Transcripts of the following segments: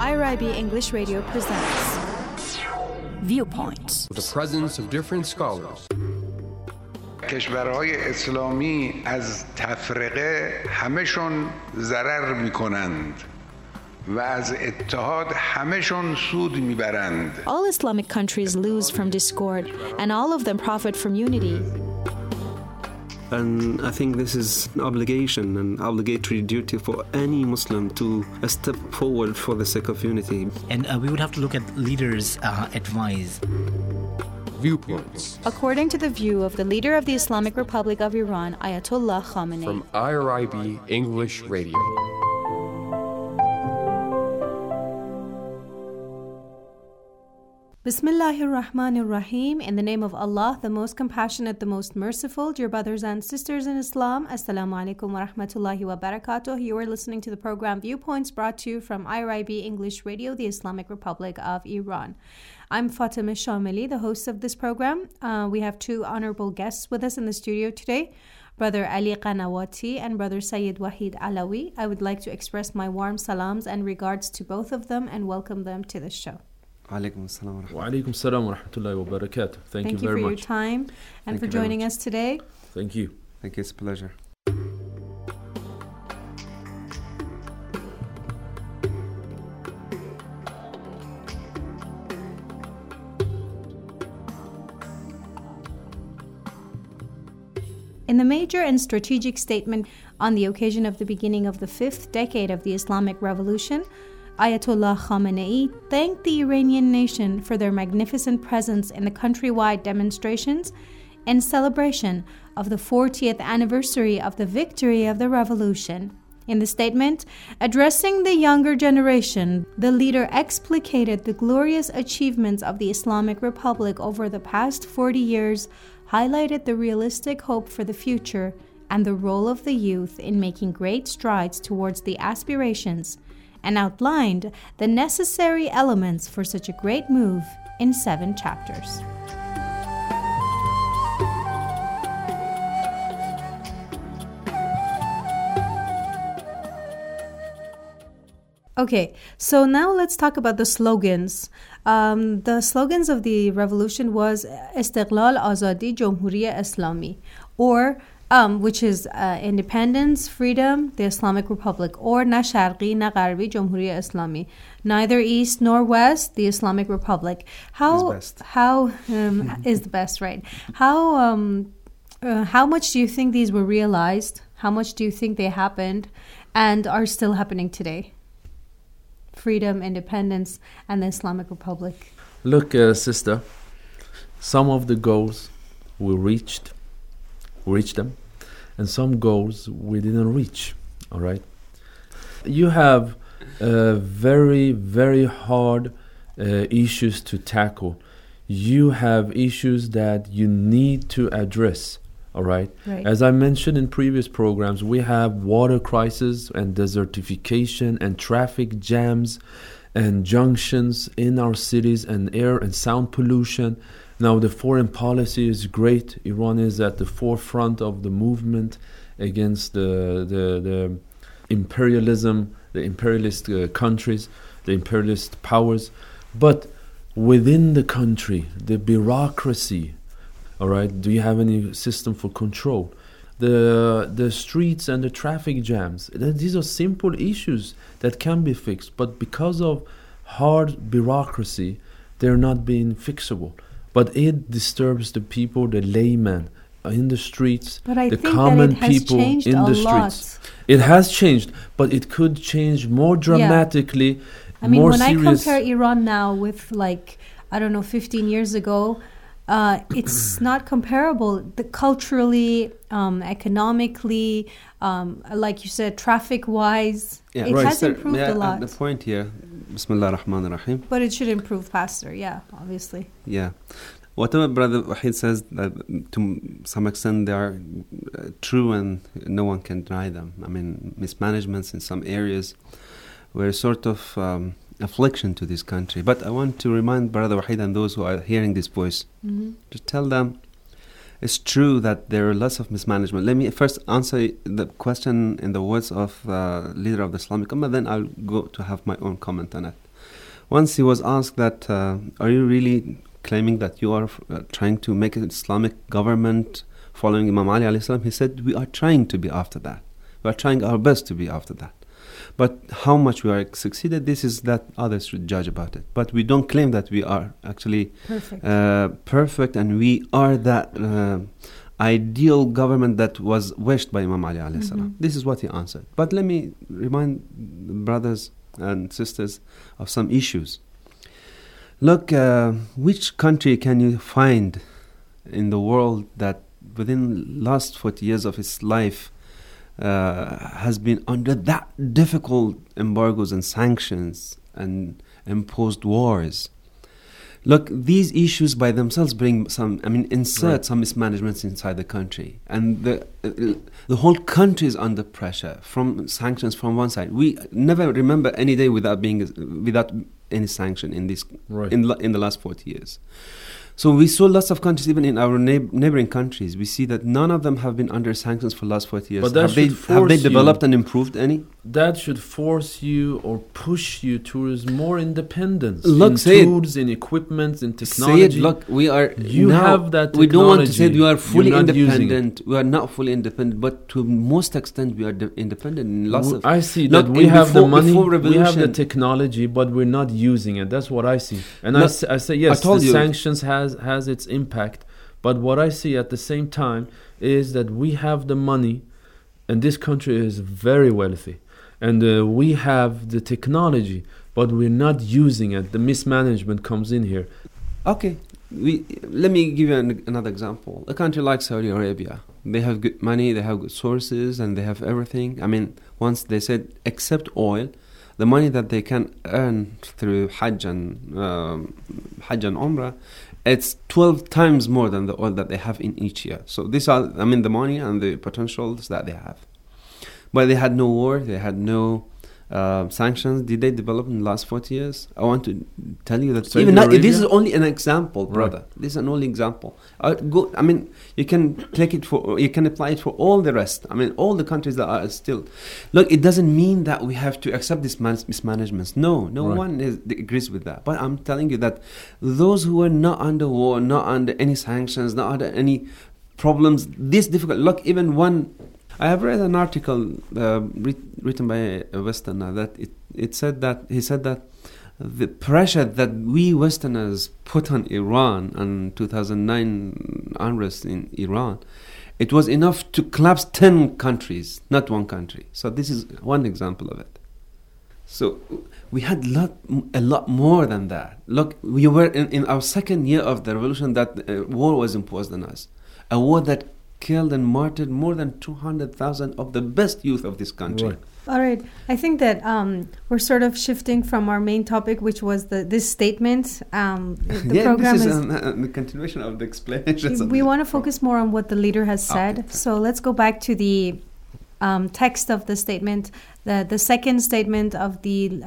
IRIB English Radio presents Viewpoints. The presence of different scholars. کشورهای اسلامی از تفرقه همشون ضرر میکنند و از اتحاد همشون سود میبرند. All Islamic countries lose from discord, and all of them profit from unity. And I think this is an obligation, an obligatory duty for any Muslim to step forward for the sake of unity. And we would have to look at leaders' advice. Viewpoints. According to the view of the leader of the Islamic Republic of Iran, Ayatollah Khamenei. From IRIB English Radio. Bismillahir Rahmanir Rahim. In the name of Allah, the most compassionate, the most merciful. Dear brothers and sisters in Islam, Assalamu alaikum wa rahmatullahi wa barakatuh. You are listening to the program Viewpoints, brought to you from IRIB English Radio, the Islamic Republic of Iran. I'm Fatima Shamili, the host of this program. We have two honorable guests with us in the studio today, Brother Ali Qanawati and Brother Sayyid Wahid Alawi. I would like to express my warm salams and regards to both of them and welcome them to the show. Wa alaikum salam wa rahmatullahi wa barakatuh. Thank you very much. Thank you for your time and for joining us today. Thank you. Thank you, it's a pleasure. In the major and strategic statement on the occasion of the beginning of the fifth decade of the Islamic Revolution, Ayatollah Khamenei thanked the Iranian nation for their magnificent presence in the countrywide demonstrations in celebration of the 40th anniversary of the victory of the revolution. In the statement, addressing the younger generation, the leader explicated the glorious achievements of the Islamic Republic over the past 40 years, highlighted the realistic hope for the future, and the role of the youth in making great strides towards the aspirations, and outlined the necessary elements for such a great move in 7 chapters. Okay, so now let's talk about the slogans. The slogans of the revolution was Istiqlal, Azadi, Jumhuriya Islami, or which is independence, freedom, the Islamic Republic, or Na Sharqi, Na Gharbi, Jumhuriya Islami, neither East nor West, the Islamic Republic. How is the best, right? How much do you think these were realized? How much do you think they happened and are still happening today? Freedom, independence, and the Islamic Republic. Look, sister, some of the goals we reached them, and some goals we didn't reach, all right? You have very, very hard issues to tackle. You have issues that you need to address, all right? As I mentioned in previous programs, we have water crisis and desertification and traffic jams and junctions in our cities and air and sound pollution. Now, the foreign policy is great. Iran is at the forefront of the movement against the imperialism, the imperialist countries, the imperialist powers. But within the country, the bureaucracy, all right, do you have any system for control? The streets and the traffic jams, these are simple issues that can be fixed. But because of hard bureaucracy, they're not being fixable. But it disturbs the people, the layman in the streets, the common people in the streets. It has changed, but it could change more dramatically. I mean, more when serious. I compare Iran now with 15 years ago, it's not comparable. Culturally, economically, like you said, traffic-wise, it has improved a lot. The point here, Bismillah ar-Rahman ar-Rahim. But it should improve faster, obviously. Yeah. Whatever Brother Wahid says, to some extent they are true and no one can deny them. I mean, mismanagements in some areas were sort of affliction to this country. But I want to remind Brother Wahid and those who are hearing this voice, to tell them it's true that there are lots of mismanagement. Let me first answer the question in the words of the leader of the Islamic Ummah, then I'll go to have my own comment on it. Once he was asked that, are you really claiming that you are trying to make an Islamic government following Imam Ali alayhi salam? He said, we are trying to be after that. We are trying our best to be after that. But how much we are succeeded, this is that others should judge about it. But we don't claim that we are actually perfect and we are that ideal government that was wished by Imam Ali alayhi salam. This is what he answered. But let me remind the brothers and sisters of some issues. Look, which country can you find in the world that within last 40 years of its life has been under that difficult embargoes and sanctions and imposed wars? Look, these issues by themselves bring some, insert some mismanagements inside the country. And the whole country is under pressure from sanctions from one side. We never remember any day without any sanction in this in the last 40 years. So we saw lots of countries, even in our neighboring countries, we see that none of them have been under sanctions for the last 40 years. But have they developed and improved any? That should force you or push you towards more independence. Look, in tools, in equipment, in technology. Say it, look, we are you now, have that technology. We don't want to say we are fully independent. It. We are not fully independent, but to most extent we are independent in lots of... I see that we have the money, we have the technology, but we're not using it. That's what I see. And I say, yes, the sanctions has its impact, but what I see at the same time is that we have the money, and this country is very wealthy, and we have the technology, but we're not using it. The mismanagement comes in here. Okay, let me give you another example. A country like Saudi Arabia, they have good money, they have good sources, and they have everything. Once they said, except oil, the money that they can earn through Hajj and Umrah, it's 12 times more than the oil that they have in each year. So these are, the money and the potentials that they have. But they had no war, they had no sanctions. Did they develop in the last 40 years? I want to tell you that this is only an example, brother. Right. This is an only example. You can you can apply it for all the rest. All the countries that are still. Look, it doesn't mean that we have to accept these mismanagements. No one agrees with that. But I'm telling you that those who are not under war, not under any sanctions, not under any problems, this difficult. Look, even one. I have read an article written by a Westerner that he said that the pressure that we Westerners put on Iran in 2009 unrest in Iran, it was enough to collapse 10 countries, not one country. So this is one example of it. So we had a lot more than that. Look, we were in our second year of the revolution that war was imposed on us, a war that killed and martyred more than 200,000 of the best youth of this country. Right. All right. I think that we're sort of shifting from our main topic, which was this statement. The program this is the continuation of the explanations. We want to focus more on what the leader has said. Okay. So let's go back to the text of the statement, the second statement of the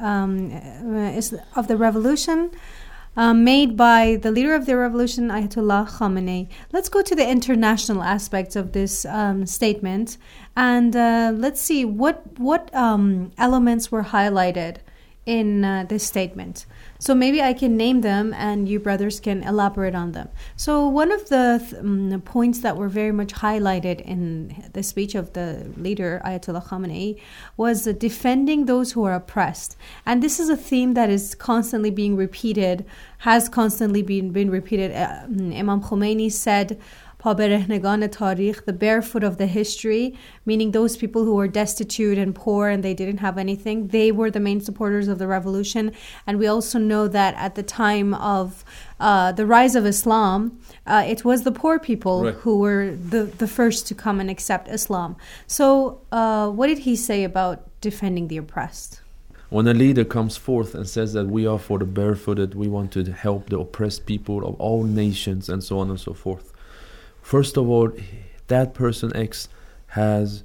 revolution. Made by the leader of the revolution, Ayatollah Khamenei. Let's go to the international aspects of this statement, and let's see what elements were highlighted in this statement. So maybe I can name them and you brothers can elaborate on them. So one of the points that were very much highlighted in the speech of the leader, Ayatollah Khamenei, was defending those who are oppressed. And this is a theme that is constantly being repeated, has constantly been repeated. Imam Khomeini said, "Paberehnegan Tariq," the barefoot of the history, meaning those people who were destitute and poor and they didn't have anything. They were the main supporters of the revolution. And we also know that at the time of the rise of Islam, it was the poor people who were the first to come and accept Islam. So what did he say about defending the oppressed? When a leader comes forth and says that we are for the barefooted, we want to help the oppressed people of all nations and so on and so forth. First of all, that person X has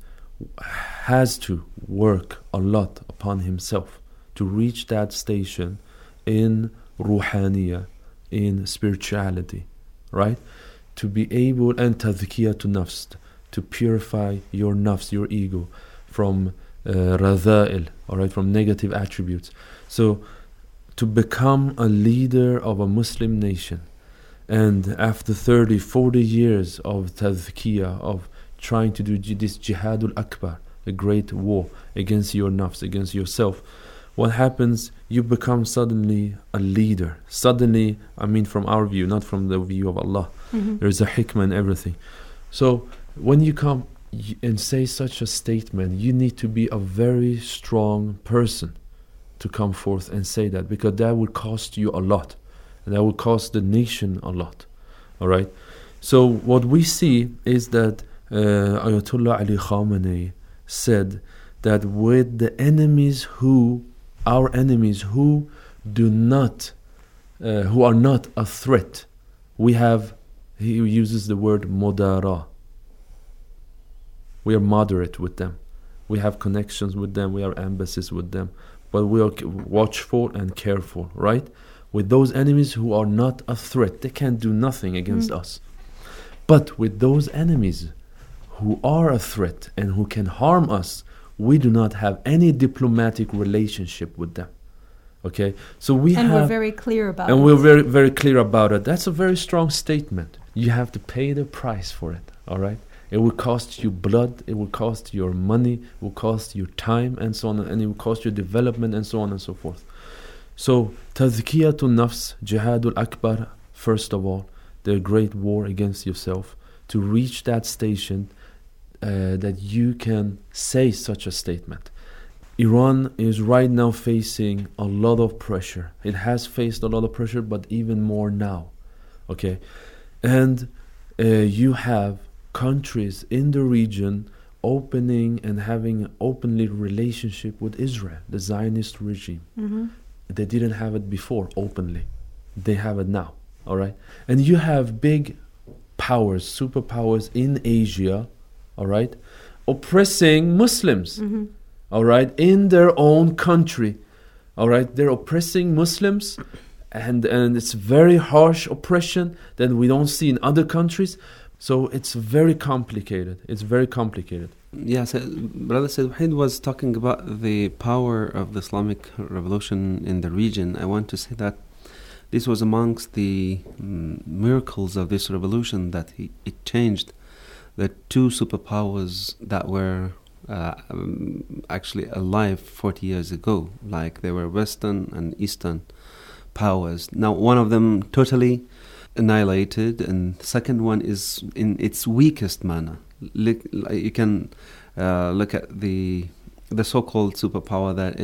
to work a lot upon himself to reach that station in ruhaniyah, in spirituality, right? To be able, and tadhkiyatu nafs, to purify your nafs, your ego, from radha'il, all right, from negative attributes. So to become a leader of a Muslim nation. And after 30, 40 years of tazkiyah, of trying to do this jihadul akbar, a great war against your nafs, against yourself, what happens? You become suddenly a leader. Suddenly, I mean from our view, not from the view of Allah. There is a hikmah in everything. So when you come and say such a statement, you need to be a very strong person to come forth and say that, because that will cost you a lot. And that will cost the nation a lot. All right? So what we see is that Ayatollah Ali Khamenei said that with the enemies our enemies who are not a threat, he uses the word modara. We are moderate with them. We have connections with them. We have embassies with them. But we are watchful and careful, right? With those enemies who are not a threat, they can't do nothing against us. But with those enemies who are a threat and who can harm us, we do not have any diplomatic relationship with them. Okay? So we're very clear about it. And we're very, very clear about it. That's a very strong statement. You have to pay the price for it, all right? It will cost you blood, it will cost your money, it will cost your time, and so on, and it will cost your development, and so on and so forth. So, tazkiyatun nafs, jihadul akbar, first of all, the great war against yourself, to reach that station that you can say such a statement. Iran is right now facing a lot of pressure. It has faced a lot of pressure, but even more now. Okay? And you have countries in the region opening and having an openly relationship with Israel, the Zionist regime. They didn't have it before openly. They have it now. All right? And you have big powers, superpowers in Asia, all right, oppressing Muslims, all right, in their own country, all right. They're oppressing Muslims, and it's very harsh oppression that we don't see in other countries. So it's very complicated. It's very complicated. Yeah, so Brother Said Wahid was talking about the power of the Islamic revolution in the region. I want to say that this was amongst the miracles of this revolution, that it changed the two superpowers that were actually alive 40 years ago. Like they were Western and Eastern powers. Now one of them totally annihilated, and the second one is in its weakest manner. You can look at the so-called superpower that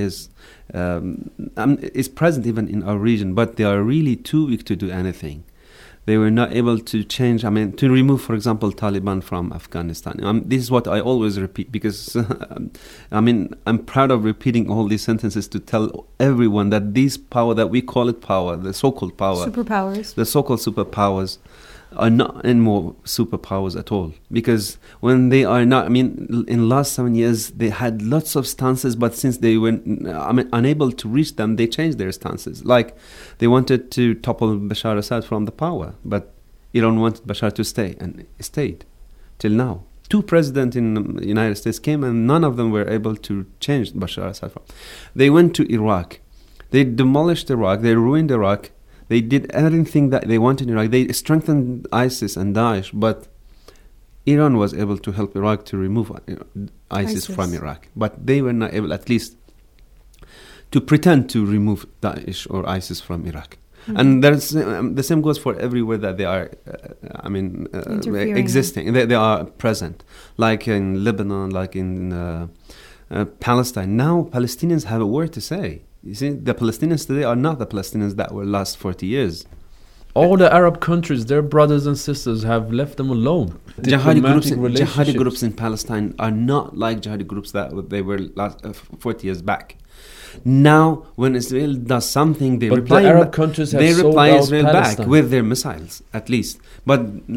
is present even in our region, but they are really too weak to do anything. They were not able to change, to remove, for example, Taliban from Afghanistan. This is what I always repeat, because, I'm proud of repeating all these sentences to tell everyone that this power, that we call it power, the so-called power, superpowers, the so-called superpowers, are not anymore superpowers at all. Because when they are not, in the last 7 years, they had lots of stances, but since they were unable to reach them, they changed their stances. Like, they wanted to topple Bashar Assad from the power, but Iran wanted Bashar to stay, and stayed till now. 2 presidents in the United States came, and none of them were able to change Bashar Assad. They went to Iraq. They demolished Iraq. They ruined Iraq. They did everything that they wanted in Iraq. They strengthened ISIS and Daesh, but Iran was able to help Iraq to remove ISIS from Iraq. But they were not able, at least, to pretend to remove Daesh or ISIS from Iraq. And there's the same goes for everywhere that they are, existing. They are present, like in Lebanon, like in Palestine. Now Palestinians have a word to say. You see, the Palestinians today are not the Palestinians that were last 40 years. All the Arab countries, their brothers and sisters have left them alone. Jihadi groups in Palestine are not like jihadi groups that they were last 40 years back. Now, when Israel does something, they reply. The Arab countries have sold out Israel Palestine back with their missiles, at least. But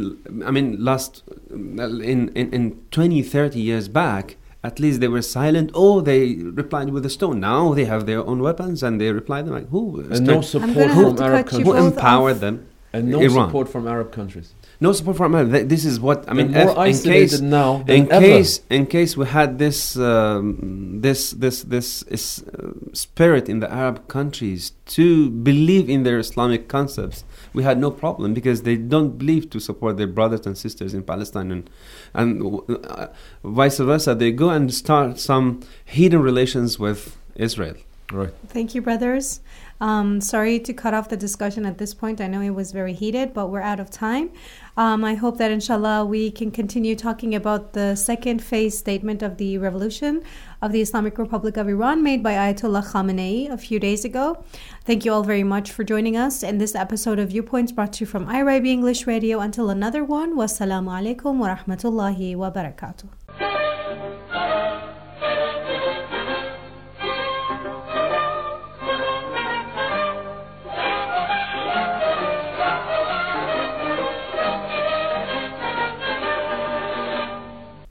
in 20, 30 years back, at least they were silent. Oh, they replied with a stone. Now they have their own weapons, and they reply them like, who? And no support from Arab countries. Who empowered them? And no Iran. support from Arab countries. No support from America. This is what I mean. They're more isolated now than in case we had this spirit in the Arab countries to believe in their Islamic concepts, we had no problem, because they don't believe to support their brothers and sisters in Palestine, and vice versa. They go and start some hidden relations with Israel. Right. Thank you, brothers. Sorry to cut off the discussion at this point. I know it was very heated, but we're out of time. I hope that inshallah we can continue talking about the second phase statement of the revolution of the Islamic Republic of Iran made by Ayatollah Khamenei a few days ago. Thank you all very much for joining us in this episode of Viewpoints, brought to you from IRIB English Radio. Until another one, wassalamu alaikum wa rahmatullahi wa barakatuh.